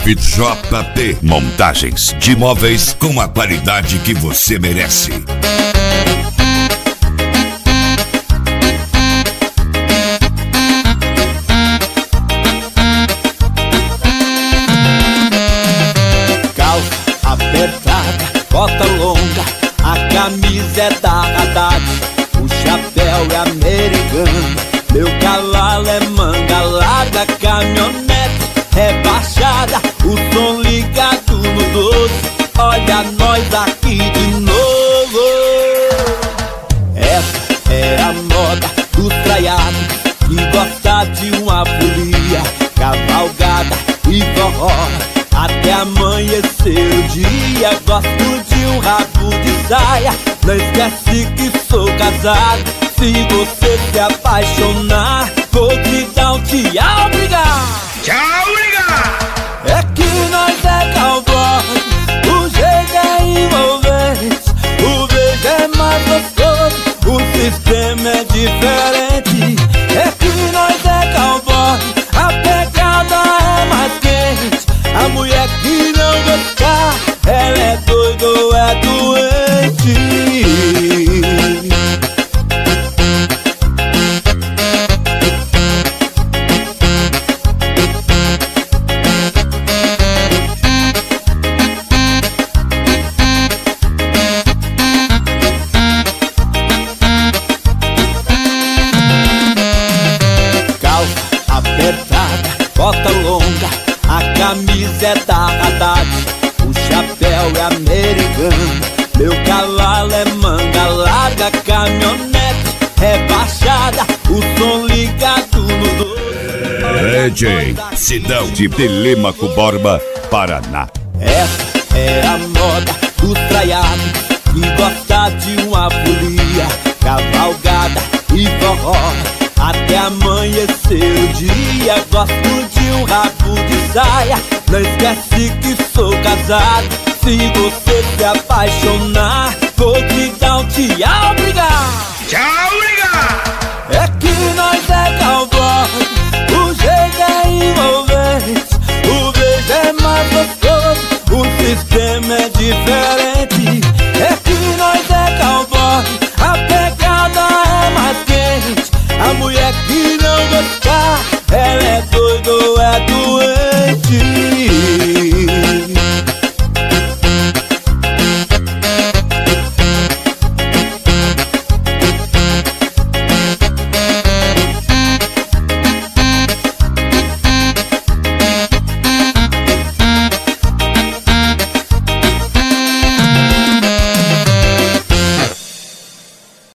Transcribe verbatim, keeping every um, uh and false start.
F J P Montagens de móveis com a qualidade que você merece. Calça apertada, bota longa, a camisa é da Haddad, o chapéu é americano, meu cavalo é manga larga, caminhonete rebaixada, o som ligado no doze, olha nós aqui de novo. Essa é a moda dos traiados que gosta de uma folia, cavalgada e forró até amanhecer o dia. Gosto de um rabo de saia, não esquece que sou casado. Se você se apaixonar, vou te dar um tchau, obrigado. Tchau, obrigado. É que nós é cowboy, o jeito é envolvente, o beijo é mais gostoso, o sistema é diferente. É que nós é cowboy, a pegada é mais quente, a mulher que não gostar, ela é doida ou é doente. Bota longa, a camisa é da Haddad, o chapéu é americano, meu cavalo é manga larga, caminhonete rebaixada, o som ligado no doze. D J Sidão de Telêmaco Borba, Paraná. Essa é a moda dos traiados que gosta de uma folia, cavalgada e forró até amanhecer o dia. Gosto de um rabo de saia, não esquece que sou casado. Se você se apaixonar, vou te dar um tchau, obrigado. Tchau, obrigado. É que nós é cowboy, o jeito é envolvente, o beijo é mais gostoso, o sistema